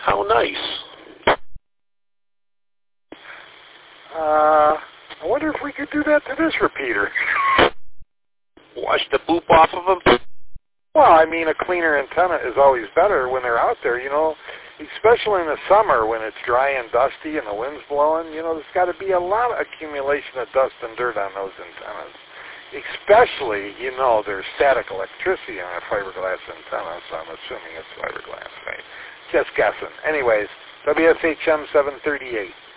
How nice. I wonder if we could do that to this repeater. Wash the boop off of them? Well, I mean, a cleaner antenna is always better when they're out there, especially in the summer when it's dry and dusty and the wind's blowing. There's got to be a lot of accumulation of dust and dirt on those antennas. Especially, there's static electricity on a fiberglass antenna, so I'm assuming it's fiberglass, right? Just guessing. Anyways, WSHM 738.